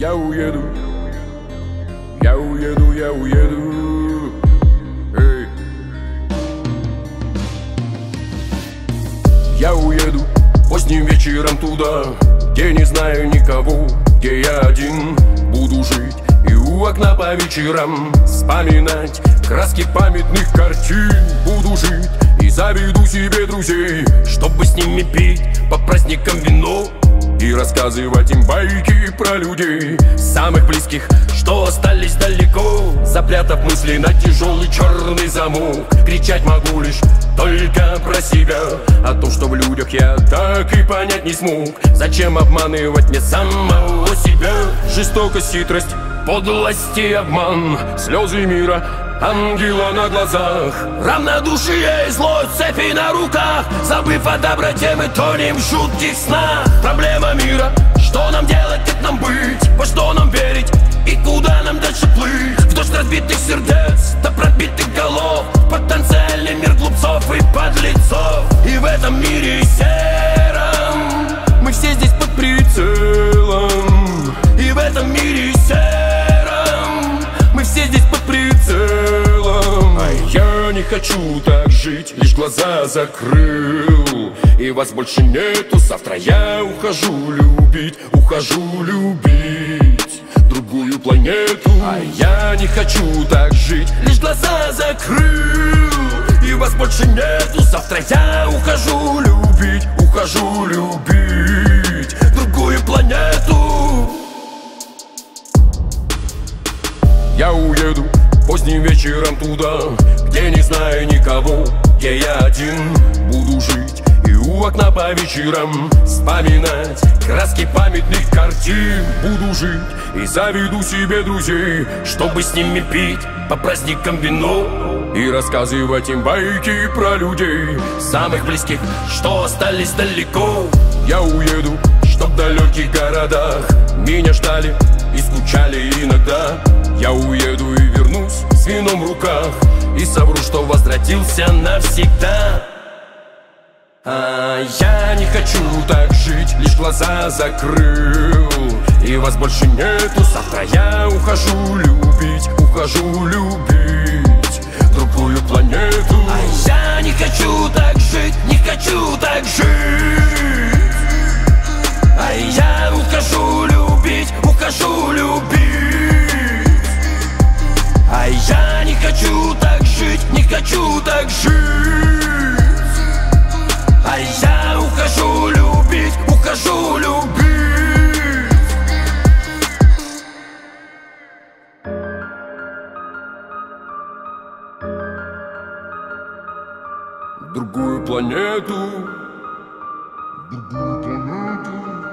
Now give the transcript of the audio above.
Я уеду, я уеду, я уеду. Эй. Я уеду поздним вечером туда, где не знаю никого, где я один буду жить. И у окна по вечерам вспоминать краски памятных картин. Буду жить и заведу себе друзей, чтобы с ними пить по праздникам вино и рассказывать им байки про людей, самых близких, что остались далеко. Запрятав мысли на тяжелый черный замок, кричать могу лишь только про себя. О том, что в людях я так и понять не смог. Зачем обманывать мне самого себя? Жестокость, хитрость, подлость и обман, слезы мира, ангела на глазах, равнодушие и злость, цепи на руках. Забыв о доброте, мы тонем в жутких снах. Проблема мира, что нам делать, как нам быть, во что нам верить и куда нам дальше плыть. В дождь разбитых сердец, до пробитых голов, потенциальный мир глупцов и подлецов. И в этом мире сером мы все здесь под прицелом. И в этом мире сером мы все здесь под прицелом. А я не хочу так жить, лишь глаза закрыл, и вас больше нету. Завтра я ухожу любить другую планету. А я не хочу так жить, лишь глаза закрыл, и вас больше нету. Завтра я ухожу любить другую планету. Я уеду поздним вечером туда, где не знаю никого, где я один буду жить. И у окна по вечерам вспоминать краски памятных картин. Буду жить и заведу себе друзей, чтобы с ними пить по праздникам вино и рассказывать им байки про людей, самых близких, что остались далеко. Я уеду, чтоб в далеких городах меня ждали и скучали иногда. Я уеду и вернусь с вином в руках и совру, что возвратился навсегда. А я не хочу так жить, лишь глаза закрыл, и вас больше нету. Завтра я ухожу любить другую планету. А я не хочу так жить, не хочу так жить. А я ухожу любить А я не хочу так жить, не хочу так жить. А я ухожу любить другую планету.